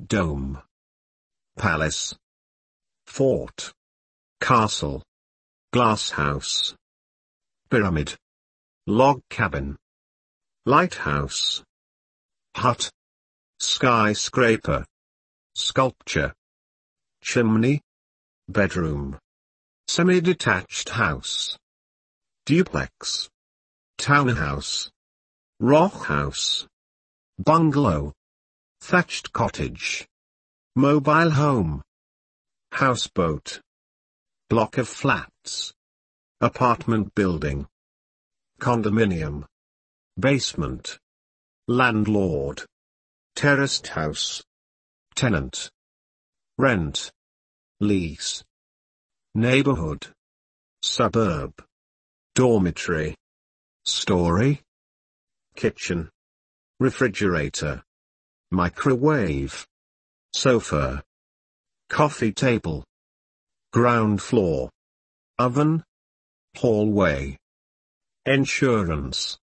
Dome. Palace. Fort. Castle. Glass house. Pyramid. Log cabin. Lighthouse. Hut. Skyscraper. Sculpture. Chimney. Bedroom. Semi-detached house. Duplex. Townhouse. Row house. Bungalow. Thatched cottage. Mobile home. Houseboat. Block of flats. Apartment building. Condominium. Basement. Landlord. Terraced house. Tenant. Rent. Lease. Neighborhood. Suburb. Dormitory. Story. Kitchen. Refrigerator. Microwave. Sofa. Coffee table. Ground floor. Oven. Hallway. Insurance.